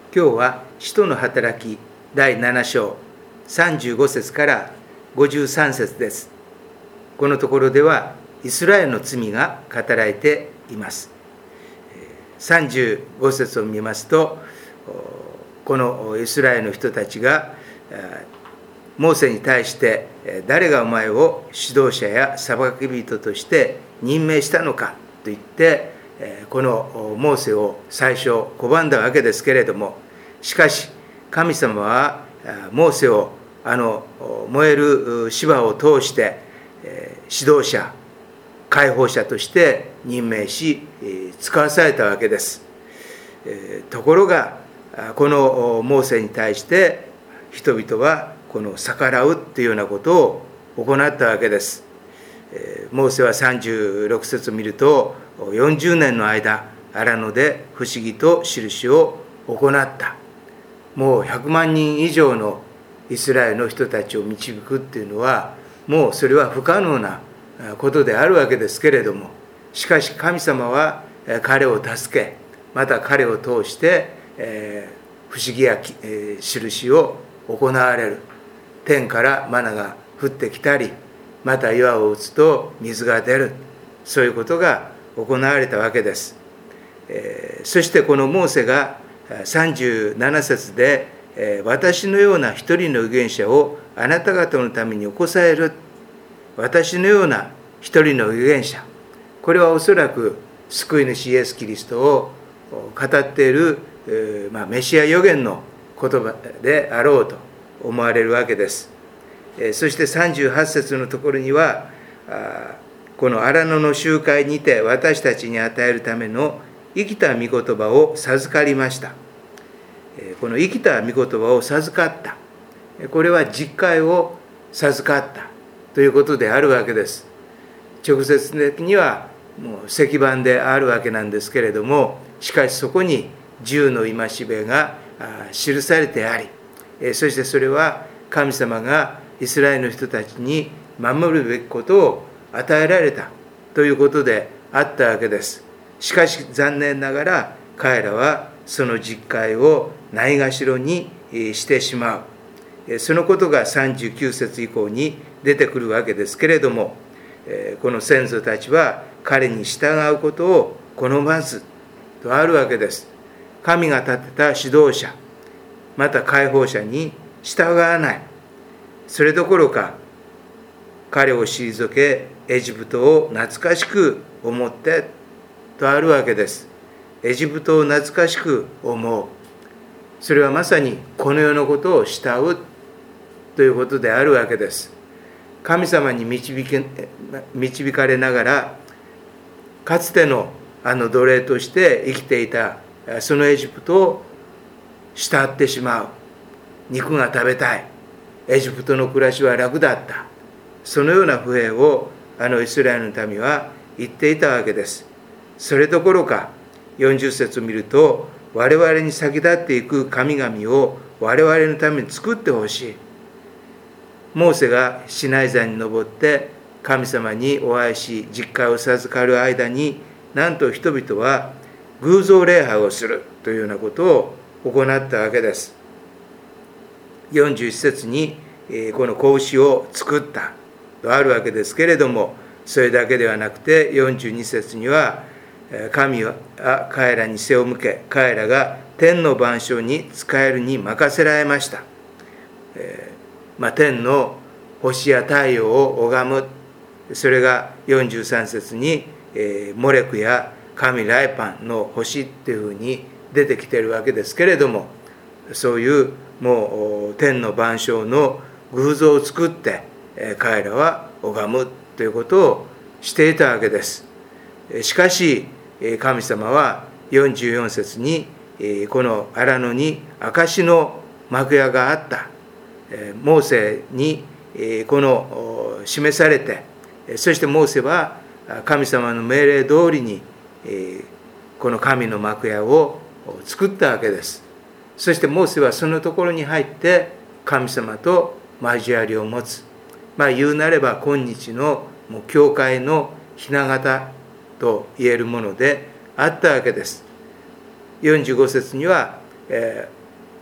今日は使徒の働き第7章35節から53節です。このところではイスラエルの罪が語られています。35節を見ますと、このイスラエルの人たちがモーセに対して、誰がお前を指導者や裁き人として任命したのかと言って、このモーセを最初拒んだわけですけれども、しかし神様はモーセを燃える芝を通して指導者、解放者として任命し使わされたわけです。ところがこのモーセに対して人々はこの逆らうというようなことを行ったわけです。モーセは36節を見ると、40年の間荒野で不思議と印を行った。もう100万人以上のイスラエルの人たちを導くっていうのは、もうそれは不可能なことであるわけですけれども、しかし神様は彼を助け、また彼を通して不思議や印を行われる。天からマナが降ってきたり、また岩を打つと水が出る、そういうことが行われたわけです。そしてこのモーセが37節で、私のような一人の預言者をあなた方のために起こされる。私のような一人の預言者、これはおそらく救い主イエス・キリストを語っている、メシア預言の言葉であろうと思われるわけです。そして38節のところには、この荒野の集会にて私たちに与えるための生きた御言葉を授かりました。この生きた御言葉を授かった、これは実戒を授かったということであるわけです。直接的にはもう石板であるわけなんですけれども、しかしそこに10の戒めが記されてあり、そしてそれは神様がイスラエルの人たちに守るべきことを与えられたということであったわけです。しかし残念ながら彼らはその実戒をないがしろにしてしまう。そのことが39節以降に出てくるわけですけれども、この先祖たちは彼に従うことを好まずとあるわけです。神が立てた指導者、また解放者に従わない。それどころか彼を退けエジプトを懐かしく思ってとあるわけです。エジプトを懐かしく思う。それはまさにこの世のことを慕うということであるわけです。神様に導かれながら、かつての奴隷として生きていたそのエジプトを慕ってしまう。肉が食べたい。エジプトの暮らしは楽だった。そのような不平をイスラエルの民は言っていたわけです。それどころか40節を見ると、我々に先立っていく神々を我々のために作ってほしい。モーセがシナイ山に登って神様にお会いし実戒を授かる間に、なんと人々は偶像礼拝をするというようなことを行ったわけです。41節にこの子牛を作ったとあるわけですけれども、それだけではなくて42節には、神は彼らに背を向け、彼らが天の万象に仕えるに任せられました。天の星や太陽を拝む。それが43節に、モレクや神ライパンの星っていうふうに出てきているわけですけれども、そういうもう天の万象の偶像を作って彼らは拝むということをしていたわけです。しかし神様は44節に、この荒野に証の幕屋があった。モーセにこの示されて、そしてモーセは神様の命令通りにこの神の幕屋を作ったわけです。そしてモーセはそのところに入って神様と交わりを持つ。言うなれば今日の教会の雛形と言えるものであったわけです。45節には、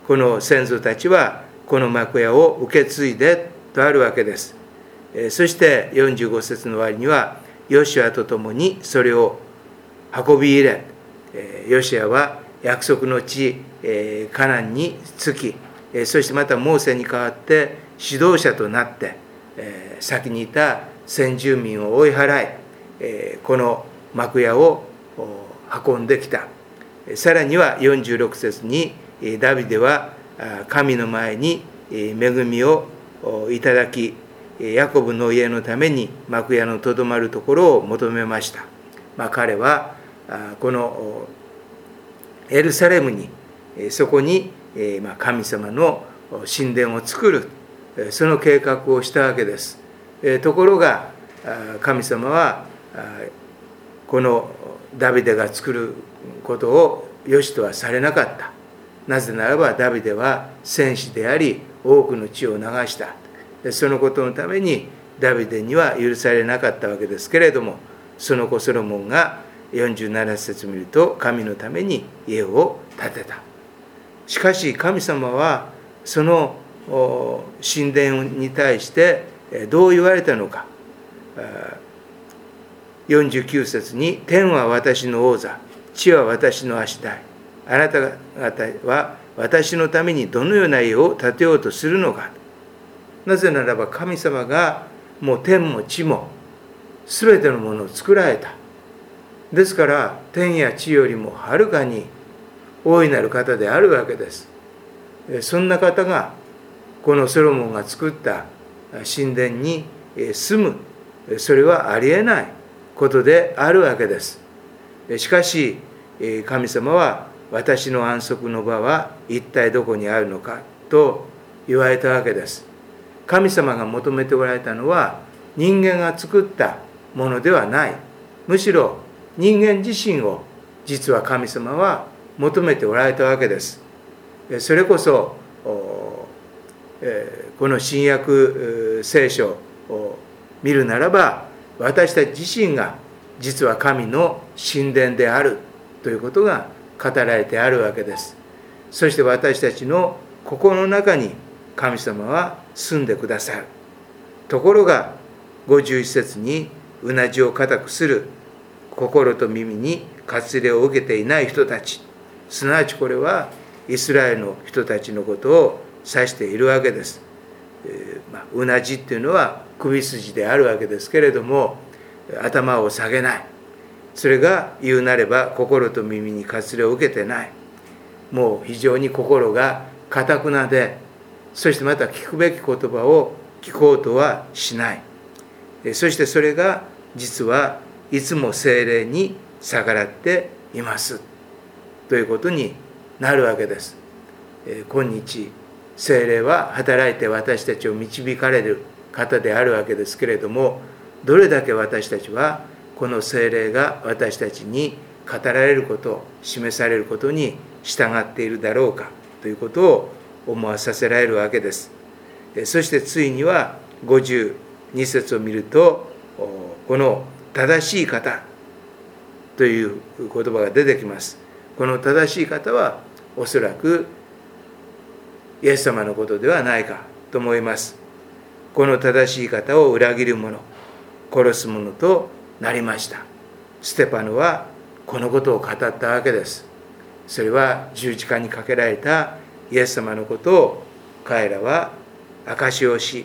この先祖たちはこの幕屋を受け継いでとあるわけです。そして45節の終わりには、ヨシュアと共にそれを運び入れ、ヨシュアは約束の地カナンに着き、そしてまたモーセに代わって指導者となって、先にいた先住民を追い払い、この幕屋を運んできた。さらには46節に、ダビデは神の前に恵みをいただき、ヤコブの家のために幕屋のとどまるところを求めました。彼はこのエルサレムに、そこに神様の神殿を作る、その計画をしたわけです。ところが神様はこのダビデが作ることを良しとはされなかった。なぜならばダビデは戦士であり、多くの血を流した。そのことのためにダビデには許されなかったわけですけれども、その子ソロモンが47節を見ると、神のために家を建てた。しかし神様はその神殿に対してどう言われたのか。49節に、天は私の王座、地は私の足台。あなた方は私のためにどのような家を建てようとするのか。なぜならば神様がもう天も地も全てのものを作られた。ですから天や地よりもはるかに大いなる方であるわけです。そんな方がこのソロモンが作った神殿に住む、それはありえないことであるわけです。しかし神様は、私の安息の場は一体どこにあるのかと言われたわけです。神様が求めておられたのは人間が作ったものではない。むしろ人間自身を実は神様は求めておられたわけです。それこそこの新約聖書を見るならば、私たち自身が実は神の神殿であるということが語られてあるわけです。そして私たちの心の中に神様は住んでくださる。ところが51節に、うなじを固くする、心と耳に割礼を受けていない人たち、すなわちこれはイスラエルの人たちのことを指しているわけです。うなじっていうのは首筋であるわけですけれども、頭を下げない。それが言うなれば心と耳に割礼を受けてない。もう非常に心が堅くなで、そしてまた聞くべき言葉を聞こうとはしない。そしてそれが実はいつも聖霊に逆らっていますということになるわけです。今日聖霊は働いて私たちを導かれる方であるわけですけれども、どれだけ私たちはこの聖霊が私たちに語られること、示されることに従っているだろうかということを思わさせられるわけです。そしてついには52節を見ると、この正しい方という言葉が出てきます。この正しい方はおそらくイエス様のことではないかと思います。この正しい方を裏切る者、殺す者となりました。ステパノはこのことを語ったわけです。それは十字架にかけられたイエス様のことを彼は証しをして、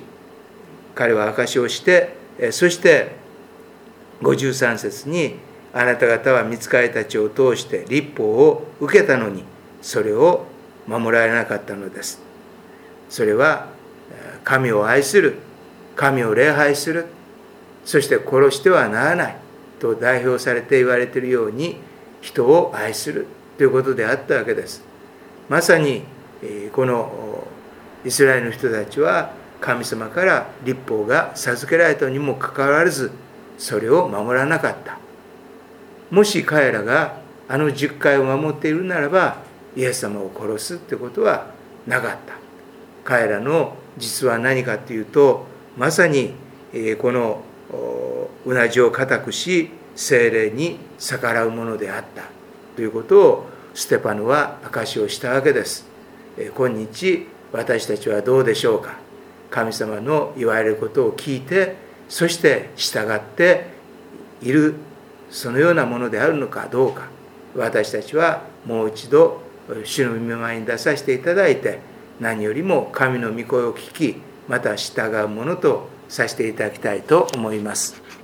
そして53節に、あなた方は御使いたちを通して律法を受けたのにそれを守られなかったのです。それは神を愛する、神を礼拝する、そして殺してはならないと代表されて言われているように、人を愛するということであったわけです。まさにこのイスラエルの人たちは神様から律法が授けられたにもかかわらず、それを守らなかった。もし彼らがあの10回を守っているならば、イエス様を殺すってことはなかった。彼らの実は何かというと、まさにこのうなじを固くし、聖霊に逆らうものであったということをステパノは証しをしたわけです。 今日私たちはどうでしょうか。神様の言われることを聞いて、そして従っている、そのようなものであるのかどうか、私たちはもう一度主の御前に出させていただいて、何よりも神の御声を聞き、また従うものとさせていただきたいと思います。